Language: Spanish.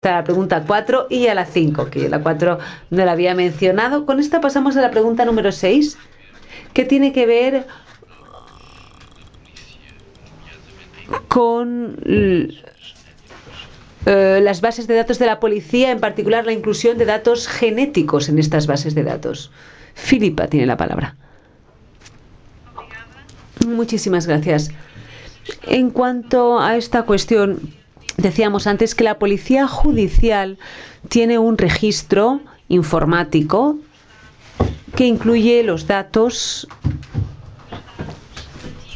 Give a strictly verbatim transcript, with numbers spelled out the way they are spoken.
A la pregunta cuatro y a la cinco, que la cuatro no la había mencionado. Con esta pasamos a la pregunta número seis, que tiene que ver con eh, las bases de datos de la policía, en particular la inclusión de datos genéticos en estas bases de datos. Filipa tiene la palabra. Muchísimas gracias. En cuanto a esta cuestión, decíamos antes que la policía judicial tiene un registro informático que incluye los datos